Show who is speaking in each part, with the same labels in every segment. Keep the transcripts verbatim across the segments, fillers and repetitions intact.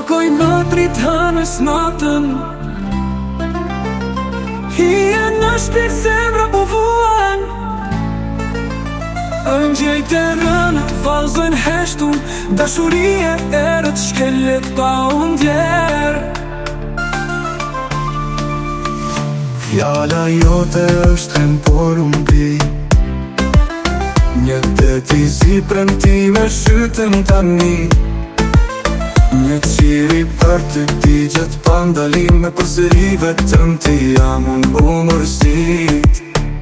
Speaker 1: Flokoj më prit hënës natën, hije në shpirt zemra po vuan. Ëngjëjt e rënë vallëzojnë heshtun, dashurie erët shkeljet pa u ndjerë.
Speaker 2: Fjala jote është hem por unë mbi, një det i zi premtime shytëm tani. Një qiri për të digjet pandalime, përsëri vetëm ti jam unë umërësit.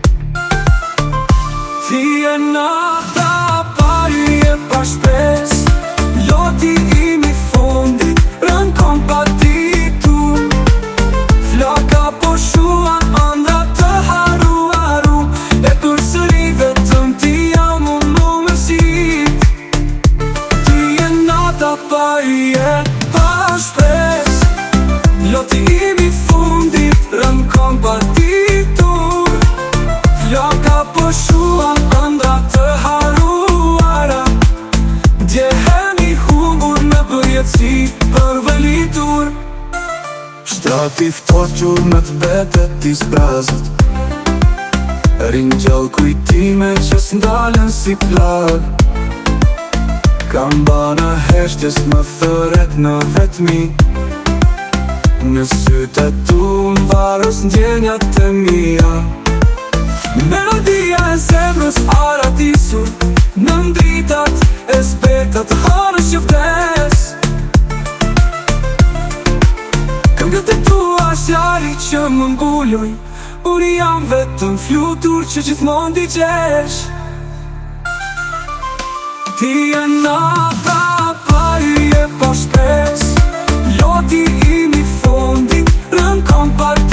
Speaker 1: Ti e nata pari e pa shpes, loti imi fundi, rën kom pa ditur. Flaka po shuan ëndra të haru haru, e përsëri vetëm ti jam unë umërësit. Ti e nata pari e pa shpes, loti imi fundi, rën kom pa ditur. Flaka po shuan ëndra të haruara, djeheni humbur në përjetësi për vëlitur.
Speaker 2: Shtrati ftoht gjurë në të betet i zbrazët, rinj gjallë kujtime që s'ndalen si plag. Kam bana heshtjes më thëret në vetmi, në sytë e tu më varës ndjenjat e mija.
Speaker 1: Melodia e zemrës aratisur, në ndritat e zbetat hënës që vdes. Këngët e tua sjali që më mbulloj, unë jam vetëm flutur që gjithmonë t'i gjesh. Ti e nata pari e pa shpes, loti imi fundi, rën kom pa